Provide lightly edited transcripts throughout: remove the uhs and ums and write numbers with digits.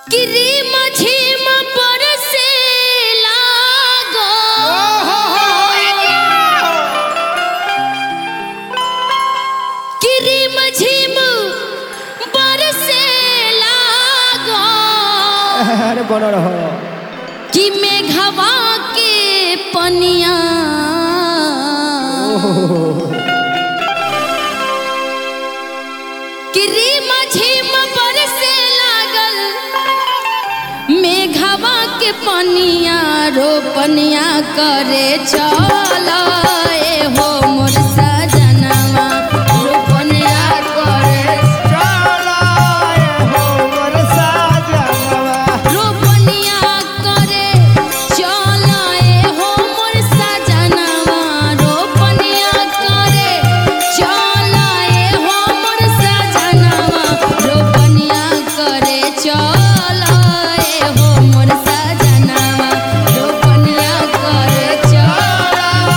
Cream Jhim बरसे लागो cream Jhim बरसे लागो अरे बनो रहो कि मेघवा के पनिया किरीम झीम बरसे लागल मेघवा के पनिया रोपनिया करे चल ए हो मोर सजनवा रोपनिया करे रोपनिया करे चल ए हो मोर सजनवा रोपनिया करे चल ए हो मोर सजनवा रोपनिया करे चल ए हो मोर सजनवा रोपनिया करे चल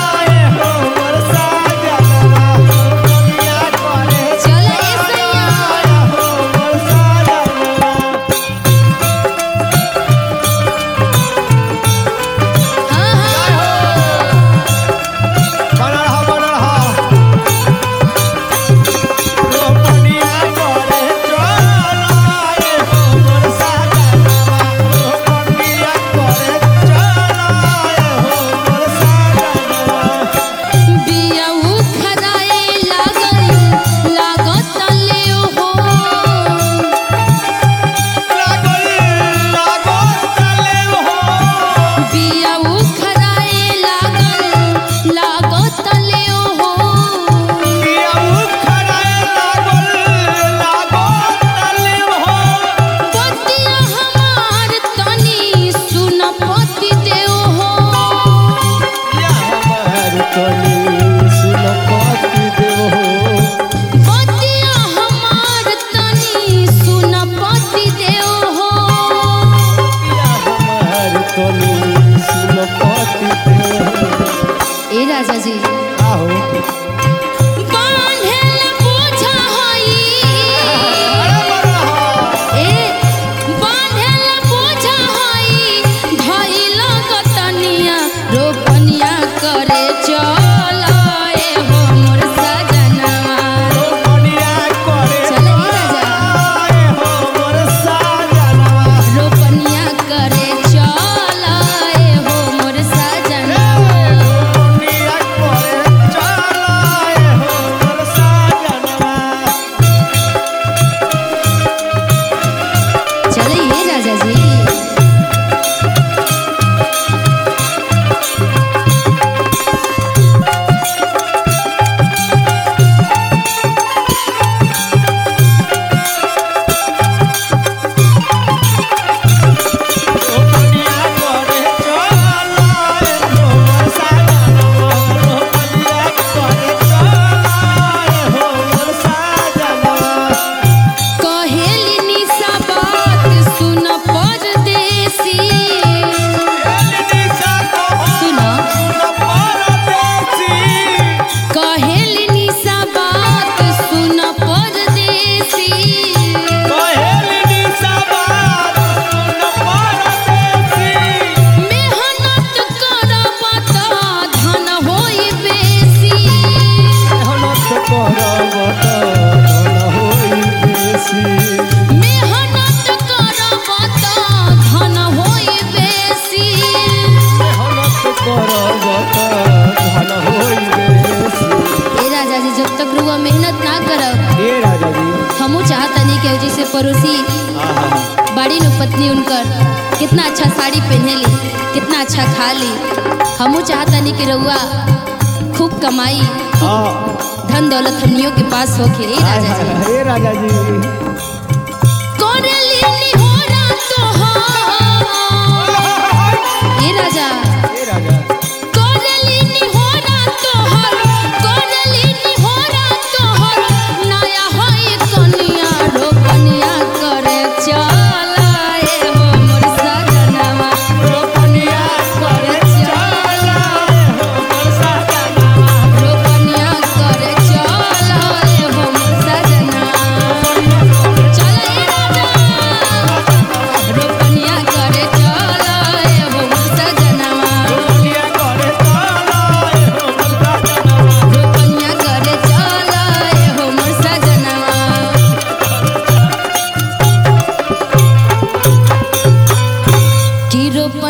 चल ए सैया हाँ बिया उखराए लागत ले हो बिया उखराए लागत ले हो पतिया हमार तनी सुन पति देव हो पतिया हमार तनी सुन पति देव हो ए राजा जी बांधेल बोझा हई ए बांधेल बोझा हई धइल गतनिया रोपनिया करे चल ए हो मोर सजनवा चल ए राजा रोपनिया करे चल ए हो मोर सजनवा चलिए राजा जी कहेली निशा बात सुन परदेसी सुन कहेली निशा बात सुन परदेसी मेहनत करब त धन होई बेसी मेहनत करब त धन होई बेसी ए राजा जी जब तक रुआ मेहनत ना करब हमू चाहतनी कि जैसे पड़ोसी बड़ी नु पत्नी उनकर कितना अच्छा साड़ी पहनेली कितना अच्छा खाली हमू चाहतनी कि रउआ खूब कमाई धन दौलत हमनियों के पास होके ए राजा जी करेली निहोरा तोहार ए राजा करेली निहोरा तोहार करेली निहोरा तोहार नया होई कनिया रोपनिया करे चल ए हो मोर सजनवा रोपनिया करे चल रोपनिया करे चल ए हो मोर सजनवा चल ए राजा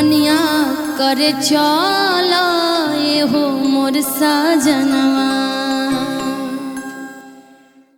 पनिया करे चल हो मोर सजनवा।